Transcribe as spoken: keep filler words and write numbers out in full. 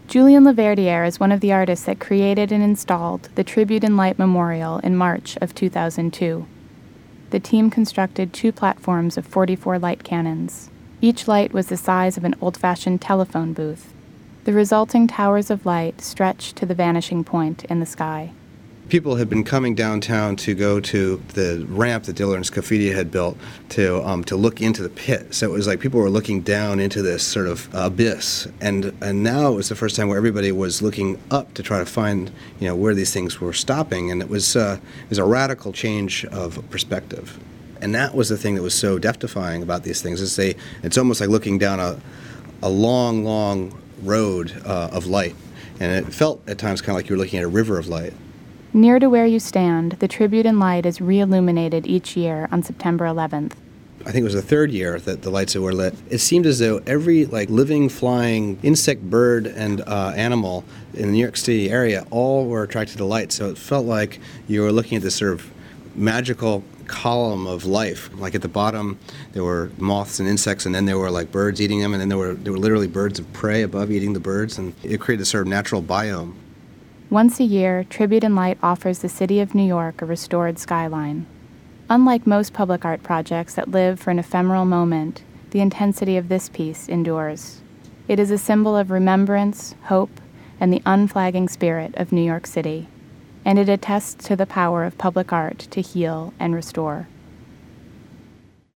Julien Laverdiere is one of the artists that created and installed the Tribute in Light Memorial in March of two thousand two. The team constructed two platforms of forty-four light cannons. Each light was the size of an old-fashioned telephone booth. The resulting towers of light stretched to the vanishing point in the sky. People had been coming downtown to go to the ramp that Diller and Scaffidi had built to um, to look into the pit. So it was like people were looking down into this sort of abyss, and and now it was the first time where everybody was looking up to try to find, you know, where these things were stopping, and it was uh, it was a radical change of perspective, and that was the thing that was so death-defying about these things. Is they it's almost like looking down a a long, long road uh, of light, and it felt at times kind of like you were looking at a river of light. Near to where you stand, the Tribute in Light is re-illuminated each year on September eleventh. I think it was the third year that the lights were lit. It seemed as though every like living, flying insect, bird, and uh, animal in the New York City area all were attracted to the light. So it felt like you were looking at this sort of magical column of life. Like at the bottom, there were moths and insects, and then there were like birds eating them, and then there were there were literally birds of prey above eating the birds, and it created a sort of natural biome. Once a year, Tribute in Light offers the city of New York a restored skyline. Unlike most public art projects that live for an ephemeral moment, the intensity of this piece endures. It is a symbol of remembrance, hope, and the unflagging spirit of New York City, and it attests to the power of public art to heal and restore.